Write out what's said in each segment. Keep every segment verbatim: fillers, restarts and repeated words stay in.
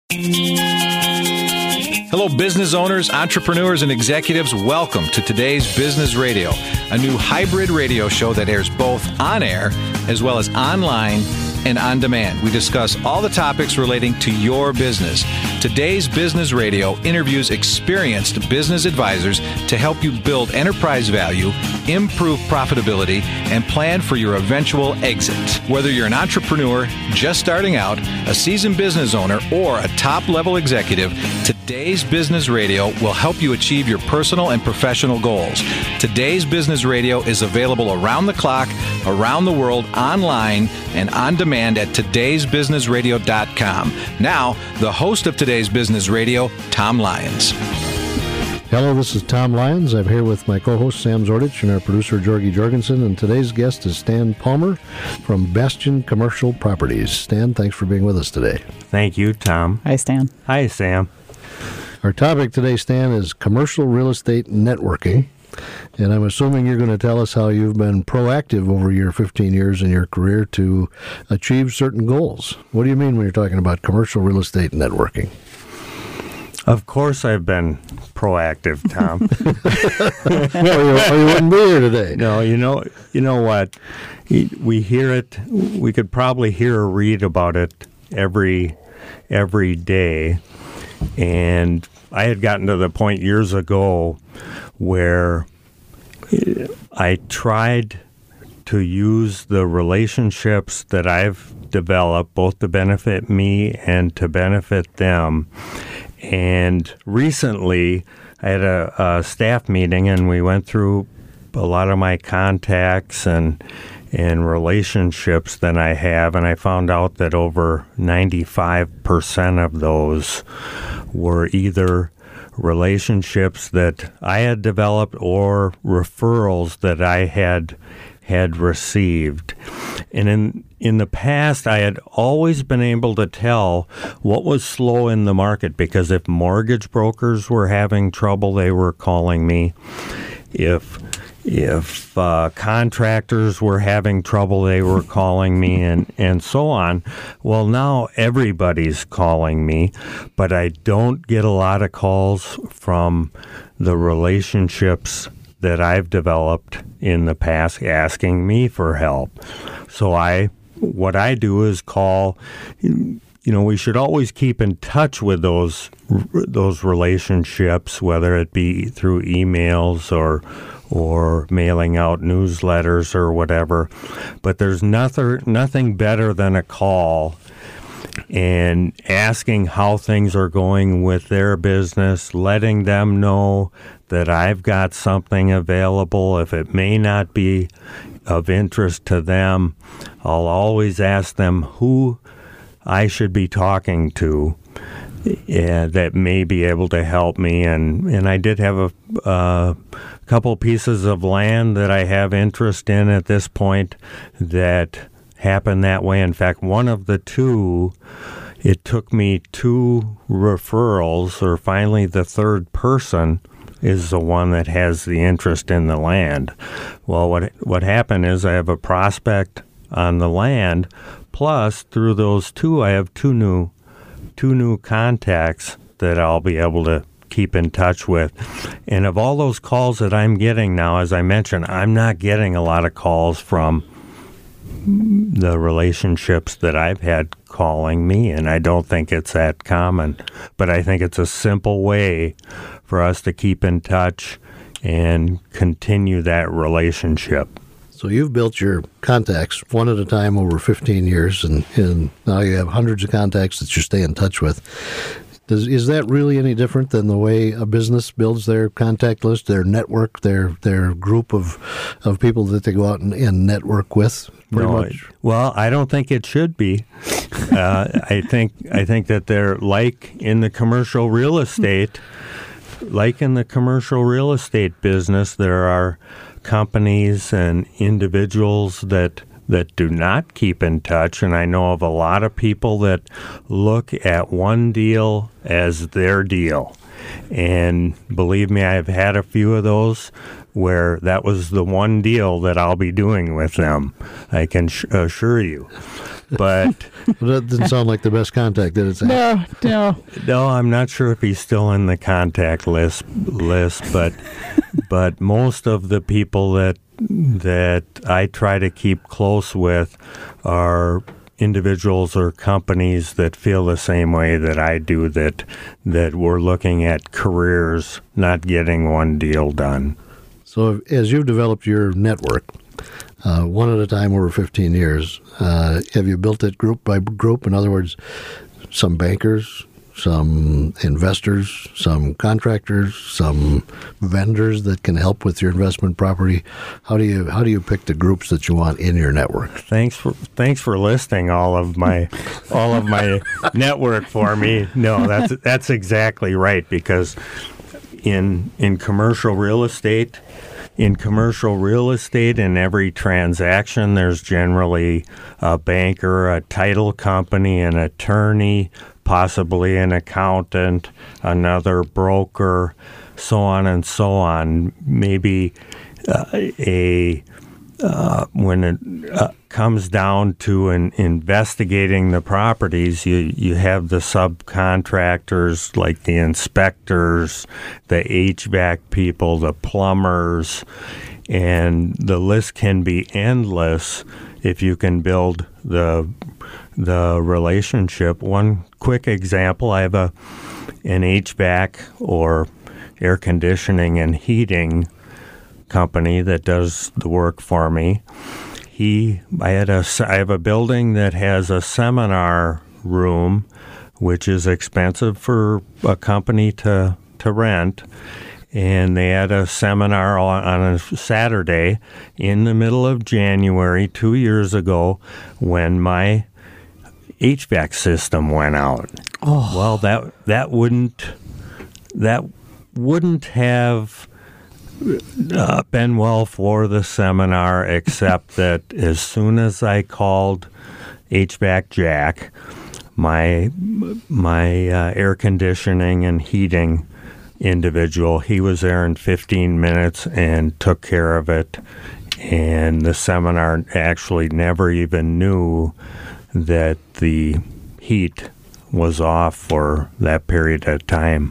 Hello, business owners, entrepreneurs, and executives. Welcome to today's Business Radio, a new hybrid radio show that airs both on air as well as online and on demand. We discuss all the topics relating to your business. Today's Business Radio interviews experienced business advisors to help you build enterprise value, improve profitability, and plan for your eventual exit. Whether you're an entrepreneur just starting out, a seasoned business owner, or a top-level executive, today's Business Radio will help you achieve your personal and professional goals. Today's Business Radio is available around the clock, around the world, online, and on demand at todays business radio dot com. Now, the host of today's Business Radio, Tom Lyons. Hello, this is Tom Lyons. I'm here with my co-host Sam Zordich and our producer Jorgie Jorgensen, and today's guest is Stan Palmer from Bastion Commercial Properties. Stan, thanks for being with us today. Thank you, Tom. Hi, Stan. Hi, Sam. Our topic today, Stan, is commercial real estate networking. And I'm assuming you're going to tell us how you've been proactive over your fifteen years in your career to achieve certain goals. What do you mean when you're talking about commercial real estate networking? Of course I've been proactive, Tom. Well, you, or you wouldn't be here today. No, you know, you know what? We hear it. We could probably hear or read about it every every day. And I had gotten to the point years ago where I tried to use the relationships that I've developed, both to benefit me and to benefit them. And recently, I had a, a staff meeting, and we went through a lot of my contacts and and relationships that I have, and I found out that over ninety-five percent of those were either relationships that I had developed or referrals that I had had received. And in in the past, I had always been able to tell what was slow in the market, because if mortgage brokers were having trouble, they were calling me. If If uh, contractors were having trouble, they were calling me, and, and so on. Well, now everybody's calling me, but I don't get a lot of calls from the relationships that I've developed in the past asking me for help. So I, what I do is call. You know, we should always keep in touch with those those relationships, whether it be through emails or or mailing out newsletters or whatever. But there's nothing nothing better than a call and asking how things are going with their business, letting them know that I've got something available. If it may not be of interest to them, I'll always ask them who I should be talking to uh, that may be able to help me. And, and I did have a uh, couple pieces of land that I have interest in at this point that happened that way. In fact, one of the two, it took me two referrals, or finally the third person is the one that has the interest in the land. Well, what what happened is I have a prospect on the land, plus through those two, I have two new two new contacts that I'll be able to keep in touch with. And of all those calls that I'm getting now, as I mentioned, I'm not getting a lot of calls from the relationships that I've had calling me, and I don't think it's that common. But I think it's a simple way for us to keep in touch and continue that relationship. So you've built your contacts one at a time over fifteen years, and, and now you have hundreds of contacts that you stay in touch with. Does, is that really any different than the way a business builds their contact list, their network, their their group of of people that they go out and, and network with? Pretty no, much. It, well, I don't think it should be. uh, I think I think that they're like in the commercial real estate, like in the commercial real estate business, there are companies and individuals that that do not keep in touch, and I know of a lot of people that look at one deal as their deal, And believe me, I've had a few of those where that was the one deal that I'll be doing with them. I can sh- assure you. But well, that didn't sound like the best contact, did it? No, no. No, I'm not sure if he's still in the contact list. List, but but most of the people that that I try to keep close with are individuals or companies that feel the same way that I do. That that we're looking at careers, not getting one deal done. So, as you've developed your network, uh, one at a time over fifteen years, uh, have you built it group by group? In other words, some bankers, some investors, some contractors, some vendors that can help with your investment property. How do you how do you pick the groups that you want in your network? Thanks for thanks for listing all of my all of my network for me. No, that's that's exactly right, because in in commercial real estate. In commercial real estate, in every transaction, there's generally a banker, a title company, an attorney, possibly an accountant, another broker, so on and so on. Maybe uh, a uh, when it uh, comes down to an investigating the properties, you, you have the subcontractors like the inspectors, the H V A C people, the plumbers, and the list can be endless if you can build the the relationship. One quick example, I have a an H V A C or air conditioning and heating company that does the work for me. He, I had a, I have a building that has a seminar room, which is expensive for a company to to rent. And they had a seminar on, on a Saturday in the middle of January two years ago when my H V A C system went out. Oh. Well, that that wouldn't that wouldn't have uh, been well for the seminar, except that as soon as I called H V A C Jack, my my uh, air conditioning and heating individual, he was there in fifteen minutes and took care of it. And the seminar actually never even knew that the heat was off for that period of time.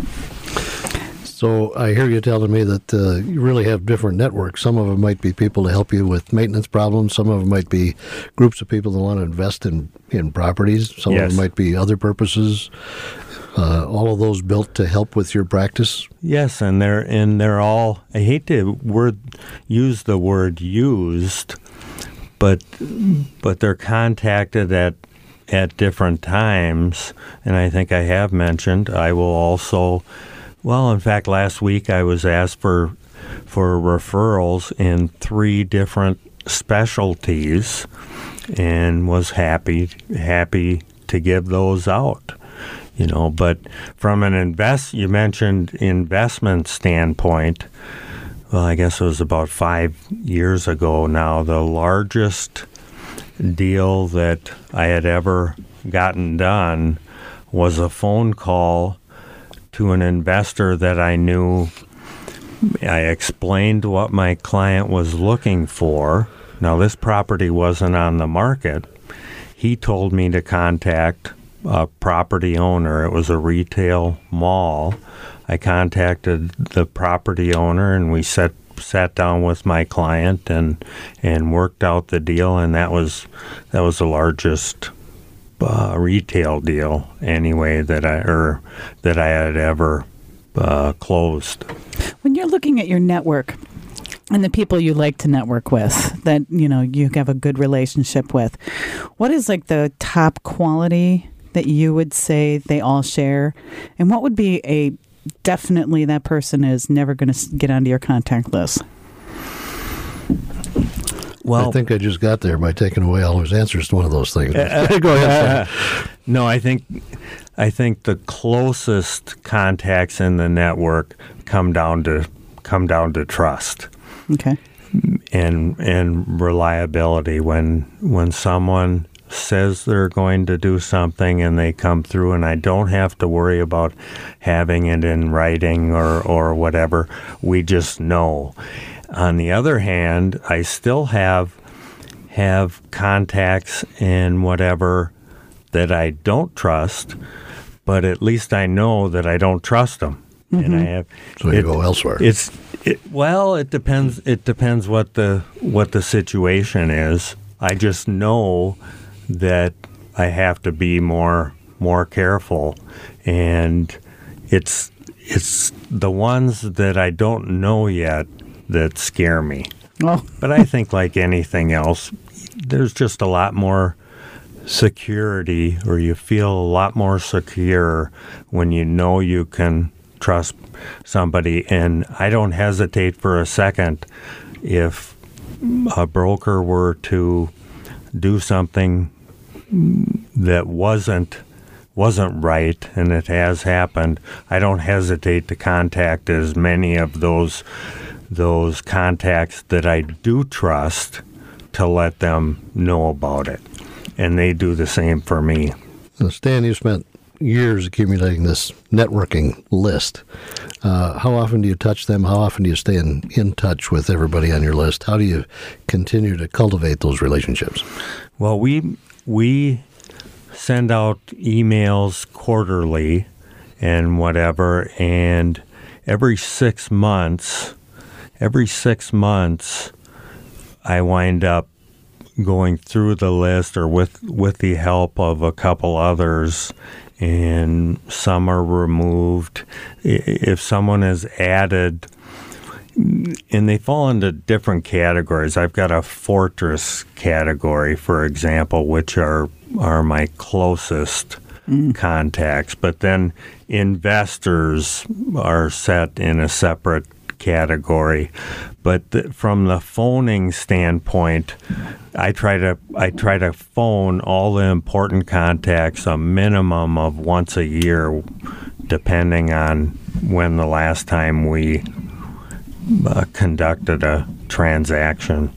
So I hear you telling me that uh, you really have different networks. Some of them might be people to help you with maintenance problems. Some of them might be groups of people that want to invest in, in properties. Some Yes. of them might be other purposes. Uh, all of those built to help with your practice? Yes, and they're and they're all. I hate to word use the word used, but but they're contacted at at different times. And I think I have mentioned I will also. Well, in fact, last week I was asked for for referrals in three different specialties, and was happy happy to give those out. You know, but from an invest, you mentioned investment standpoint. Well, I guess it was about five years ago now. The largest deal that I had ever gotten done was a phone call to an investor that I knew. I explained what my client was looking for. Now, this property wasn't on the market. He told me to contact a property owner. It was a retail mall. I contacted the property owner, and we sat sat down with my client and and worked out the deal. And that was that was the largest uh, retail deal anyway that I or that I had ever uh, closed. When you're looking at your network and the people you like to network with, that you know you have a good relationship with, what is like the top quality that you would say they all share, and what would be a definitely that person is never going to get onto your contact list? Well, I think I just got there by taking away all his answers to one of those things. Uh, Go ahead. Uh, no, I think I think the closest contacts in the network come down to come down to trust. Okay. And and reliability. When when someone says they're going to do something and they come through, and I don't have to worry about having it in writing or, or whatever. We just know. On the other hand, I still have have contacts and whatever that I don't trust, but at least I know that I don't trust them. Mm-hmm. And I have so you it, go elsewhere. It's it, well, it depends. It depends what the what the situation is. I just know that I have to be more more careful, and it's it's the ones that I don't know yet that scare me. Oh. But I think like anything else, there's just a lot more security, or you feel a lot more secure when you know you can trust somebody. And I don't hesitate for a second if a broker were to do something that wasn't wasn't right, and it has happened. I don't hesitate to contact as many of those those contacts that I do trust to let them know about it, and they do the same for me. So Stan, you spent years accumulating this networking list. Uh, how often do you touch them? How often do you stay in, in touch with everybody on your list? How do you continue to cultivate those relationships? Well, we we send out emails quarterly and whatever, and every six months, every six months, I wind up going through the list, or with, with the help of a couple others, and some are removed. If someone is added, and they fall into different categories. I've got a fortress category, for example, which are are my closest mm. contacts. But then investors are set in a separate category. But th- from the phoning standpoint, I try to I try to phone all the important contacts a minimum of once a year, depending on when the last time we uh, conducted a transaction.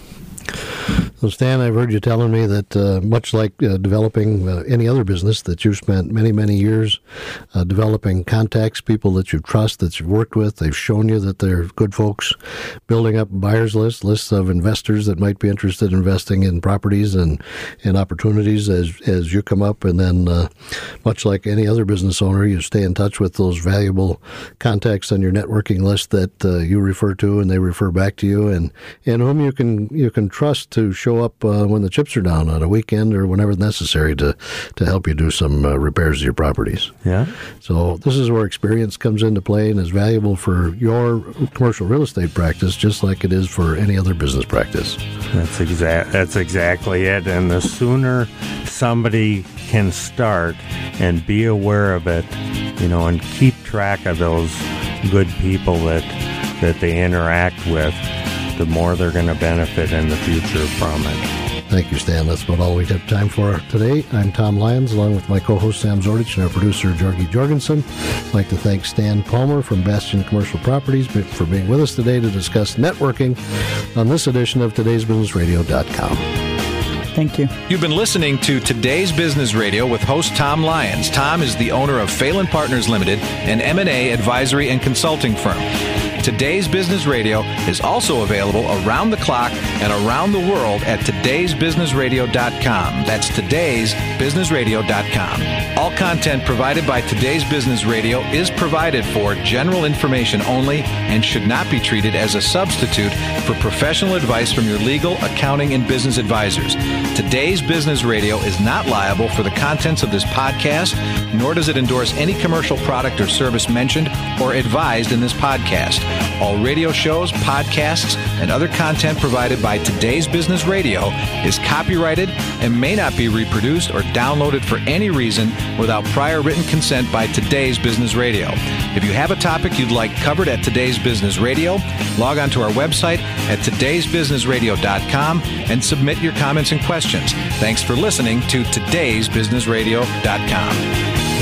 So, Stan, I've heard you telling me that uh, much like uh, developing uh, any other business, that you've spent many, many years uh, developing contacts, people that you trust, that you've worked with. They've shown you that they're good folks, building up buyers lists, lists of investors that might be interested in investing in properties and, and opportunities as, as you come up. And then, uh, much like any other business owner, you stay in touch with those valuable contacts on your networking list that uh, you refer to and they refer back to you, and, and whom you can you can trust to show up uh, when the chips are down on a weekend or whenever necessary to, to help you do some uh, repairs to your properties. Yeah. So this is where experience comes into play and is valuable for your commercial real estate practice, just like it is for any other business practice. That's exact. That's exactly it. And the sooner somebody can start and be aware of it, you know, and keep track of those good people that that they interact with, the more they're going to benefit in the future from it. Thank you, Stan. That's about all we have time for today. I'm Tom Lyons, along with my co-host Sam Zordich and our producer, Jorgie Jorgensen. I'd like to thank Stan Palmer from Bastion Commercial Properties for being with us today to discuss networking on this edition of todays business radio dot com. Thank you. You've been listening to Today's Business Radio with host Tom Lyons. Tom is the owner of Phelan Partners Limited, an M and A advisory and consulting firm. Today's Business Radio is also available around the clock and around the world at todays business radio dot com. That's todays business radio dot com. All content provided by Today's Business Radio is provided for general information only and should not be treated as a substitute for professional advice from your legal, accounting, and business advisors. Today's Business Radio is not liable for the contents of this podcast, nor does it endorse any commercial product or service mentioned or advised in this podcast. All radio shows, podcasts, and other content provided by Today's Business Radio is copyrighted and may not be reproduced or downloaded for any reason without prior written consent by Today's Business Radio. If you have a topic you'd like covered at Today's Business Radio, log on to our website at todays business radio dot com and submit your comments and questions. Thanks for listening to todays business radio dot com.